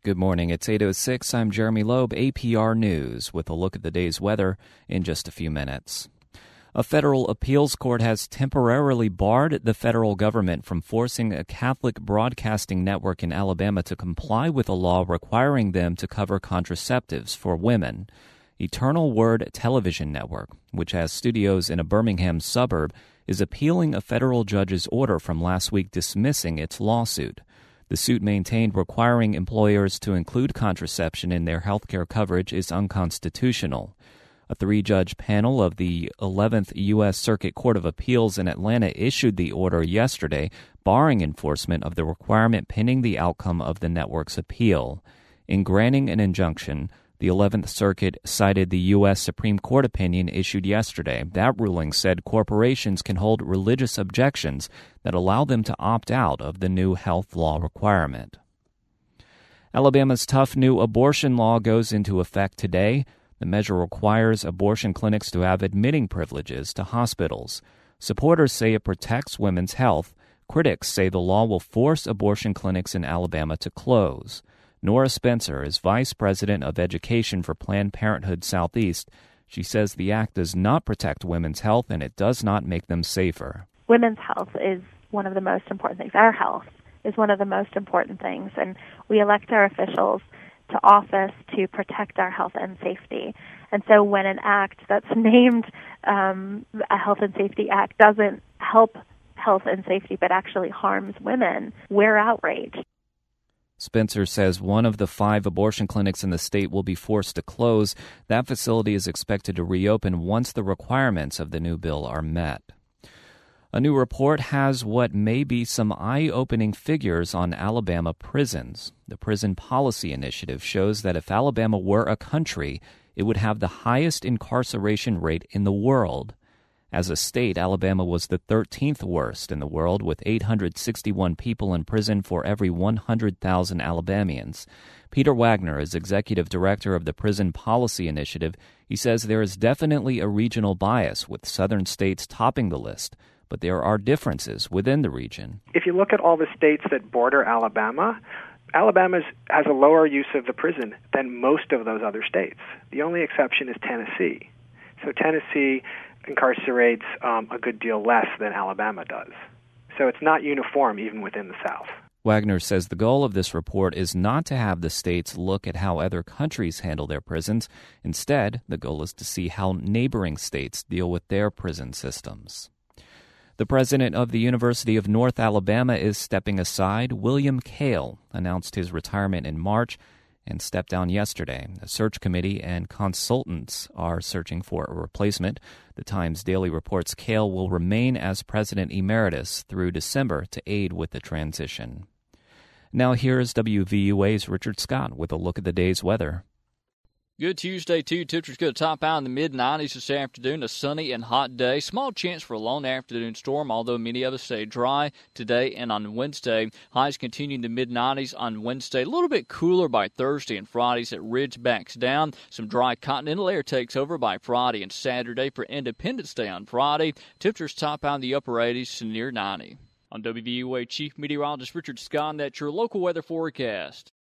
Good morning. It's 8:06. I'm Jeremy Loeb, APR News, with a look at the day's weather in just a few minutes. A federal appeals court has temporarily barred the federal government from forcing a Catholic broadcasting network in Alabama to comply with a law requiring them to cover contraceptives for women. Eternal Word Television Network, which has studios in a Birmingham suburb, is appealing a federal judge's order from last week dismissing its lawsuit. The suit maintained requiring employers to include contraception in their health care coverage is unconstitutional. A three-judge panel of the 11th U.S. Circuit Court of Appeals in Atlanta issued the order yesterday, barring enforcement of the requirement pending the outcome of the network's appeal. In granting an injunction, the 11th Circuit cited the U.S. Supreme Court opinion issued yesterday. That ruling said corporations can hold religious objections that allow them to opt out of the new health law requirement. Alabama's tough new abortion law goes into effect today. The measure requires abortion clinics to have admitting privileges to hospitals. Supporters say it protects women's health. Critics say the law will force abortion clinics in Alabama to close. Nora Spencer is Vice President of Education for Planned Parenthood Southeast. She says the act does not protect women's health and it does not make them safer. Women's health is one of the most important things. Our health is one of the most important things, and we elect our officials to office to protect our health and safety. And so when an act that's named a Health and Safety Act doesn't help health and safety but actually harms women, we're outraged. Spencer says one of the 5 abortion clinics in the state will be forced to close. That facility is expected to reopen once the requirements of the new bill are met. A new report has what may be some eye-opening figures on Alabama prisons. The Prison Policy Initiative shows that if Alabama were a country, it would have the highest incarceration rate in the world. As a state, Alabama was the 13th worst in the world, with 861 people in prison for every 100,000 Alabamians. Peter Wagner is executive director of the Prison Policy Initiative. He says there is definitely a regional bias, with southern states topping the list, but there are differences within the region. If you look at all the states that border Alabama, Alabama has a lower use of the prison than most of those other states. The only exception is Tennessee. So Tennessee incarcerates a good deal less than Alabama does. So it's not uniform even within the South. Wagner says the goal of this report is not to have the states look at how other countries handle their prisons. Instead, the goal is to see how neighboring states deal with their prison systems. The president of the University of North Alabama is stepping aside. William Kale announced his retirement in March and stepped down yesterday. A search committee and consultants are searching for a replacement. The Times Daily reports Kale will remain as president emeritus through December to aid with the transition. Now here's WVUA's Richard Scott with a look at the day's weather. Good Tuesday, too. Temperatures going to top out in the mid-90s this afternoon. A sunny and hot day. Small chance for a lone afternoon storm, although many of us stay dry today and on Wednesday. Highs continue in the mid-90s on Wednesday. A little bit cooler by Thursday and Friday as that ridge backs down. Some dry continental air takes over by Friday and Saturday for Independence Day on Friday. Temperatures top out in the upper 80s to near 90. On WVUA Chief Meteorologist Richard Scott, that's your local weather forecast.